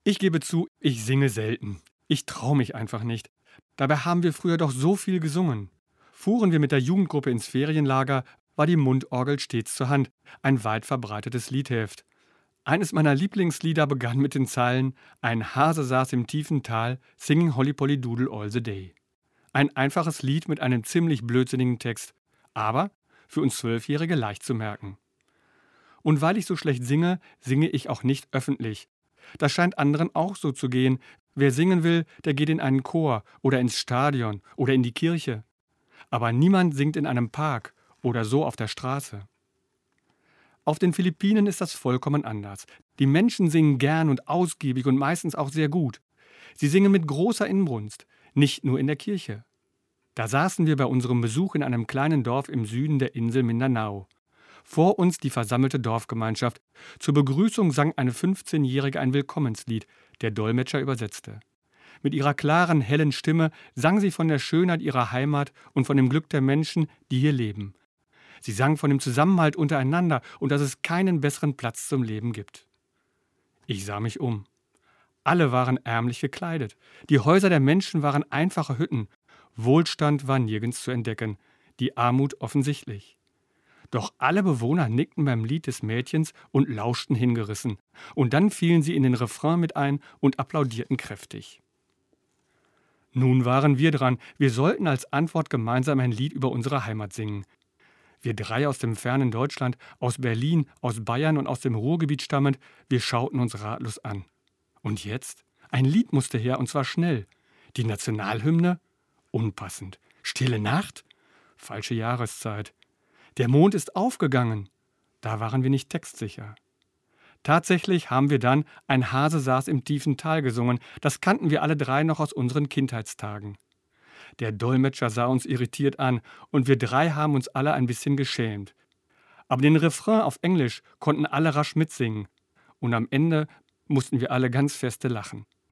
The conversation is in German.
Ich gebe zu, ich singe selten. Ich traue mich einfach nicht. Dabei haben wir früher doch so viel gesungen. Fuhren wir mit der Jugendgruppe ins Ferienlager, war die Mundorgel stets zur Hand, ein weit verbreitetes Liedheft. Eines meiner Lieblingslieder begann mit den Zeilen: Ein Hase saß im tiefen Tal, singing Holly Polly Doodle all the day. Ein einfaches Lied mit einem ziemlich blödsinnigen Text, aber für uns Zwölfjährige leicht zu merken. Und weil ich so schlecht singe, singe ich auch nicht öffentlich. Das scheint anderen auch so zu gehen. Wer singen will, der geht in einen Chor oder ins Stadion oder in die Kirche. Aber niemand singt in einem Park oder so auf der Straße. Auf den Philippinen ist das vollkommen anders. Die Menschen singen gern und ausgiebig und meistens auch sehr gut. Sie singen mit großer Inbrunst, nicht nur in der Kirche. Da saßen wir bei unserem Besuch in einem kleinen Dorf im Süden der Insel Mindanao. Vor uns die versammelte Dorfgemeinschaft. Zur Begrüßung sang eine 15-Jährige ein Willkommenslied, der Dolmetscher übersetzte. Mit ihrer klaren, hellen Stimme sang sie von der Schönheit ihrer Heimat und von dem Glück der Menschen, die hier leben. Sie sang von dem Zusammenhalt untereinander und dass es keinen besseren Platz zum Leben gibt. Ich sah mich um. Alle waren ärmlich gekleidet. Die Häuser der Menschen waren einfache Hütten. Wohlstand war nirgends zu entdecken, die Armut offensichtlich. Doch alle Bewohner nickten beim Lied des Mädchens und lauschten hingerissen. Und dann fielen sie in den Refrain mit ein und applaudierten kräftig. Nun waren wir dran. Wir sollten als Antwort gemeinsam ein Lied über unsere Heimat singen. Wir drei aus dem fernen Deutschland, aus Berlin, aus Bayern und aus dem Ruhrgebiet stammend, wir schauten uns ratlos an. Und jetzt? Ein Lied musste her, und zwar schnell. Die Nationalhymne? Unpassend. Stille Nacht? Falsche Jahreszeit. Der Mond ist aufgegangen. Da waren wir nicht textsicher. Tatsächlich haben wir dann Ein Hase saß im tiefen Tal gesungen. Das kannten wir alle drei noch aus unseren Kindheitstagen. Der Dolmetscher sah uns irritiert an und wir drei haben uns alle ein bisschen geschämt. Aber den Refrain auf Englisch konnten alle rasch mitsingen. Und am Ende mussten wir alle ganz feste lachen.